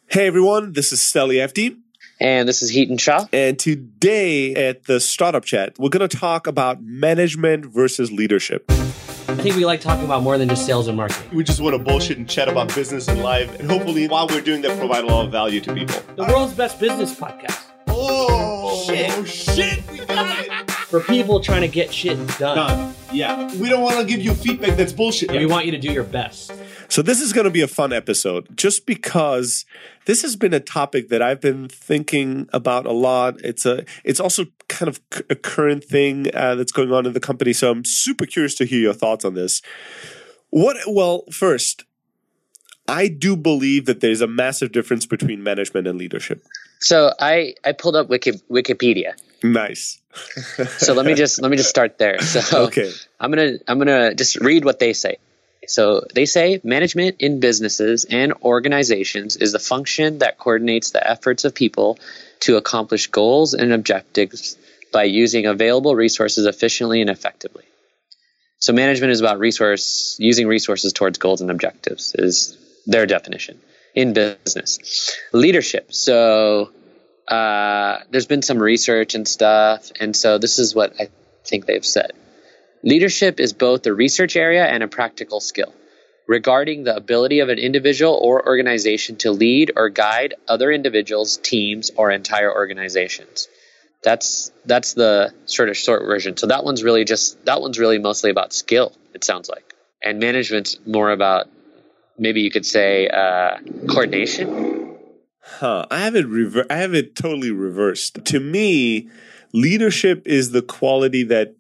Hey everyone, this is Steli FD. And this is Heaton Shah. And today at the Startup Chat, we're going to talk about management versus leadership. I think we like talking about more than just sales and marketing. We just want to bullshit and chat about business and life. And hopefully while we're doing that, provide a lot of value to people. The world's best business podcast. Oh, shit, we got it. For people trying to get shit done. Yeah. We don't want to give you feedback that's bullshit. We want you to do your best. So this is going to be a fun episode just because this has been a topic that I've been thinking about a lot. It's also kind of a current thing that's going on in the company. So I'm super curious to hear your thoughts on this. Well, first, I do believe that there's a massive difference between management and leadership. So I pulled up Wikipedia. Nice. So let me just start there. So okay. I'm gonna just read what they say. So they say management in businesses and organizations is the function that coordinates the efforts of people to accomplish goals and objectives by using available resources efficiently and effectively. So management is about using resources towards goals and objectives is their definition in business. Leadership. So there's been some research and stuff, and so this is what I think they've said. Leadership is both a research area and a practical skill regarding the ability of an individual or organization to lead or guide other individuals, teams, or entire organizations. That's the sort of short version. So that one's really mostly about skill, it sounds like. And management's more about, maybe you could say, coordination. I have it totally reversed. To me, leadership is the quality that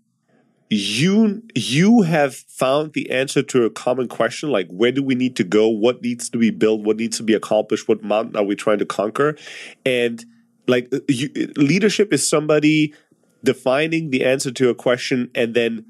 you have found the answer to a common question, like where do we need to go, what needs to be built, what needs to be accomplished, what mountain are we trying to conquer, and leadership is somebody defining the answer to a question and then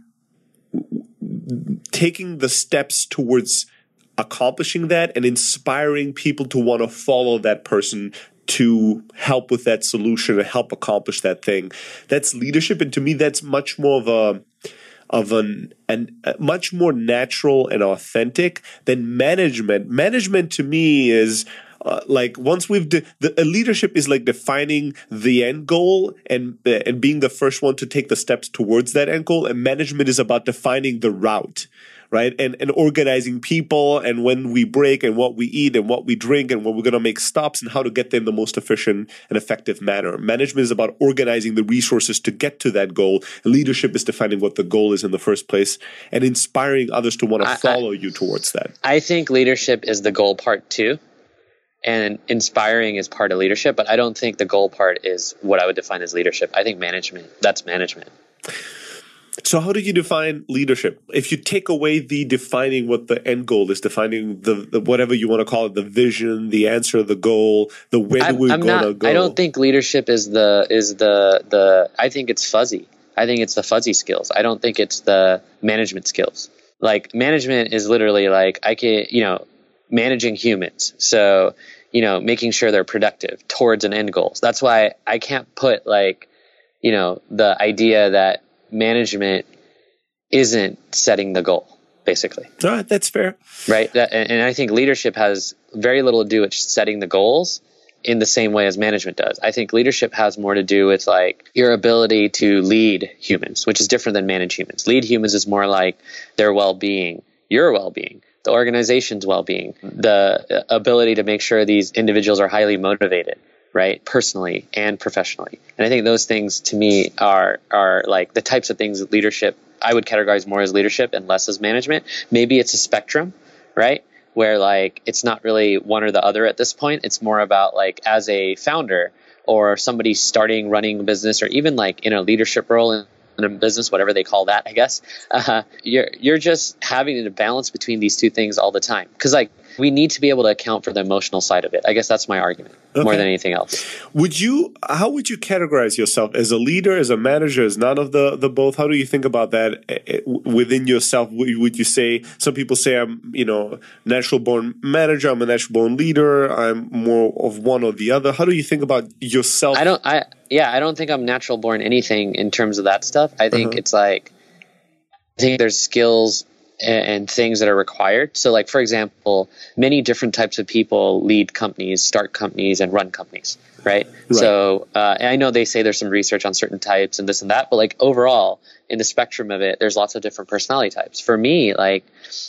taking the steps towards accomplishing that and inspiring people to want to follow that person to help with that solution and help accomplish that thing. That's leadership, and to me, that's much more of a much more natural and authentic than management. Management to me is once leadership is like defining the end goal and being the first one to take the steps towards that end goal, and management is about defining the route. Right. And organizing people and when we break and what we eat and what we drink and when we're going to make stops and how to get there in the most efficient and effective manner. Management is about organizing the resources to get to that goal. And leadership is defining what the goal is in the first place and inspiring others to want to follow you towards that. I think leadership is the goal part too. And inspiring is part of leadership. But I don't think the goal part is what I would define as leadership. I think that's management. So how do you define leadership? If you take away the defining what the end goal is, defining the whatever you want to call it, the vision, the answer, the goal, the where we're going to go. I don't think leadership is the I think it's fuzzy. I think it's the fuzzy skills. I don't think it's the management skills. Like management is literally like managing humans. So, making sure they're productive towards an end goal. That's why I can't put the idea that management isn't setting the goal, basically. All right, that's fair. Right? And I think leadership has very little to do with setting the goals in the same way as management does. I think leadership has more to do with like your ability to lead humans, which is different than manage humans. Lead humans is more like their well-being, your well-being, the organization's well-being, the ability to make sure these individuals are highly motivated, right, personally and professionally. And I think those things to me are like the types of things that leadership, I would categorize more as leadership and less as management. Maybe it's a spectrum, right, where like it's not really one or the other at this point. It's more about like as a founder or somebody running a business, or even like in a leadership role in a business, whatever they call that, I guess, you're just having to balance between these two things all the time. Because like we need to be able to account for the emotional side of it. I guess that's my argument more than anything else. How would you categorize yourself as a leader, as a manager, as none of the both? How do you think about that within yourself? Would you say, some people say I'm, natural born manager, I'm a natural born leader, I'm more of one or the other. How do you think about yourself? I don't think I'm natural born anything in terms of that stuff. I think it's like, I think there's skills and things that are required. So like, for example, many different types of people lead companies, start companies, and run companies, right? So I know they say there's some research on certain types and this and that, but like overall in the spectrum of it, there's lots of different personality types. For me, like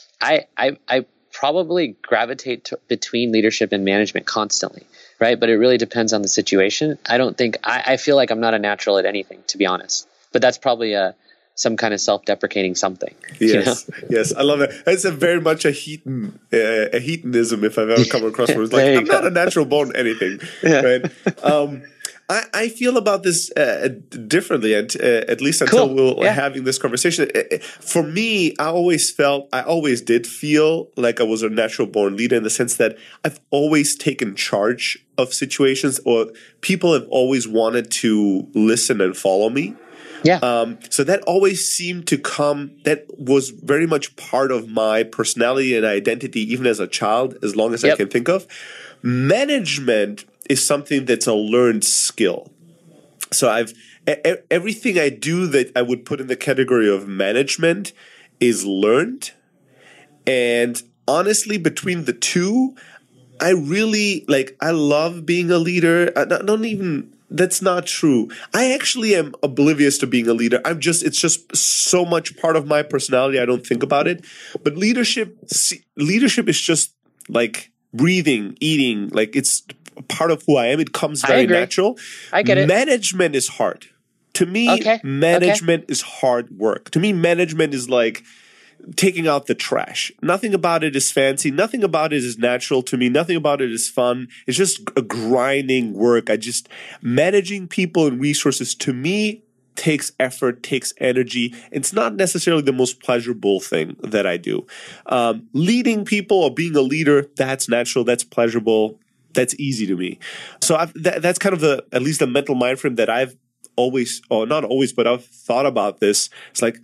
I probably gravitate between leadership and management constantly, right? But it really depends on the situation. I feel like I'm not a natural at anything, to be honest, but that's probably some kind of self-deprecating something. Yes, yes, I love it. It's a very much a hedonism, if I've ever come across one. It's like, I'm not a natural born anything, right? I feel about this differently, and at least until we're having this conversation. For me, I always did feel like I was a natural born leader in the sense that I've always taken charge of situations, or people have always wanted to listen and follow me. Yeah. So that always seemed to come, that was very much part of my personality and identity, even as a child, as long as I can think of. Management is something that's a learned skill. So everything I do that I would put in the category of management is learned. And honestly, between the two, I love being a leader. That's not true. I actually am oblivious to being a leader. It's just so much part of my personality. I don't think about it. But leadership is just like breathing, eating. Like it's part of who I am. It comes very natural. I get it. Management is hard. To me, management is hard work. To me, management is like taking out the trash. Nothing about it is fancy. Nothing about it is natural to me. Nothing about it is fun. It's just a grinding work. Managing people and resources to me takes effort, takes energy. It's not necessarily the most pleasurable thing that I do. Leading people or being a leader, that's natural. That's pleasurable. That's easy to me. So that's kind of at least the mental mind frame that I've always, or not always, but I've thought about this. It's like,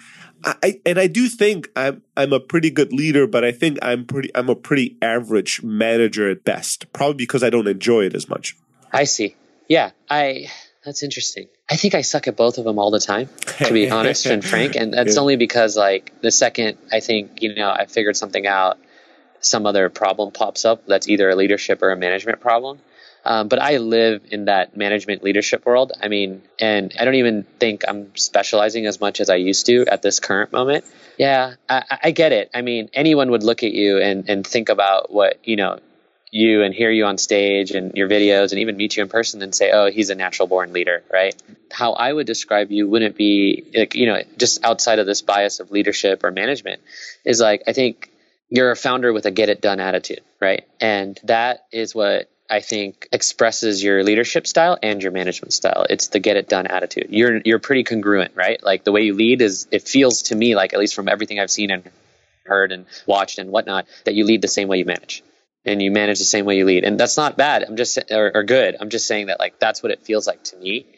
I do think I'm a pretty good leader, but I think I'm a pretty average manager at best, probably because I don't enjoy it as much. I see. Yeah, that's interesting. I think I suck at both of them all the time, to be honest and frank. And that's only because like the second I think, I figured something out, some other problem pops up that's either a leadership or a management problem. But I live in that management leadership world. I mean, and I don't even think I'm specializing as much as I used to at this current moment. Yeah, I get it. I mean, anyone would look at you and think about what, you and hear you on stage and your videos and even meet you in person and say, oh, he's a natural born leader, right? How I would describe you wouldn't be, just outside of this bias of leadership or management is like, I think you're a founder with a get it done attitude, right? And that is what I think expresses your leadership style and your management style. It's the get it done attitude. You're pretty congruent, right? Like the way you lead it feels to me like, at least from everything I've seen and heard and watched and whatnot, that you lead the same way you manage. And you manage the same way you lead. And that's not bad. I'm just, or good. I'm just saying that like, that's what it feels like to me.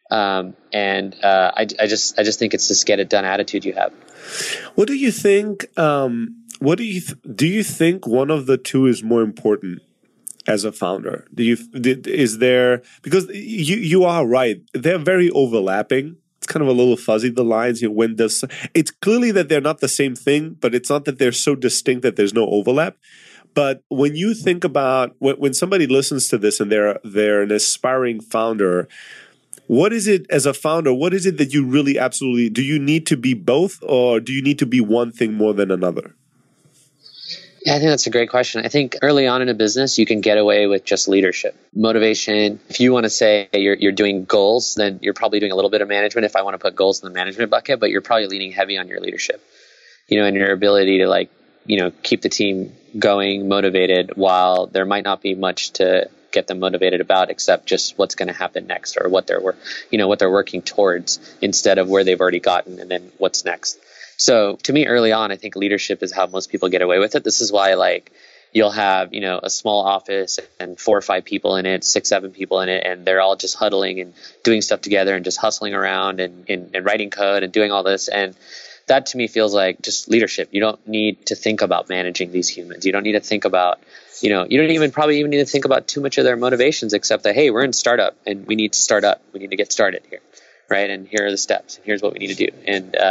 I just think it's this get it done attitude you have. What do you think? Do you think one of the two is more important as a founder? Because you are right. They're very overlapping. It's kind of a little fuzzy, the lines. It's clearly that they're not the same thing, but it's not that they're so distinct that there's no overlap. But when you think about when somebody listens to this and they're an aspiring founder, what is it as a founder? What is it that you really absolutely do? You need to be both, or do you need to be one thing more than another? Yeah, I think that's a great question. I think early on in a business, you can get away with just leadership, motivation. If you want to say you're doing goals, then you're probably doing a little bit of management. If I want to put goals in the management bucket, but you're probably leaning heavy on your leadership, and your ability to keep the team going, motivated, while there might not be much to get them motivated about except just what's going to happen next, or what they're working towards instead of where they've already gotten and then what's next. So to me, early on, I think leadership is how most people get away with it. This is why you'll have, a small office and 4 or 5 people in it, 6, 7 people in it, and they're all just huddling and doing stuff together and just hustling around and writing code and doing all this. And that to me feels like just leadership. You don't need to think about managing these humans. You don't need to think about, you don't probably need to think about too much of their motivations, except that, hey, we're in startup and we need to start up. We need to get started here, right? And here are the steps. And here's what we need to do. And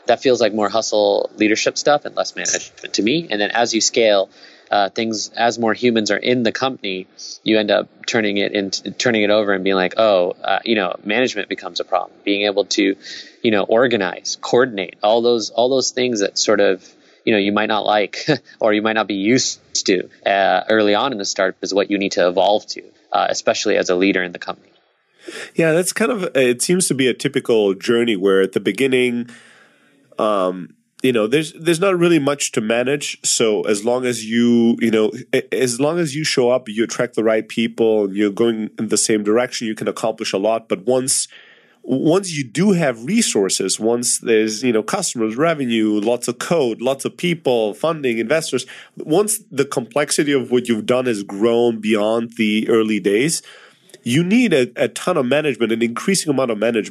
that feels like more hustle leadership stuff and less management to me. And then as you scale, things, as more humans are in the company, you end up turning it over and being like, management becomes a problem. Being able to, organize, coordinate, all those things that sort of, you might not like or you might not be used to early on in the start is what you need to evolve to, especially as a leader in the company. Yeah, that's kind of, it seems to be a typical journey where at the beginning, there's not really much to manage. So as long as you show up, you attract the right people, you're going in the same direction, you can accomplish a lot. But once you do have resources, once there's, customers, revenue, lots of code, lots of people, funding, investors, once the complexity of what you've done has grown beyond the early days, you need a ton of management, an increasing amount of management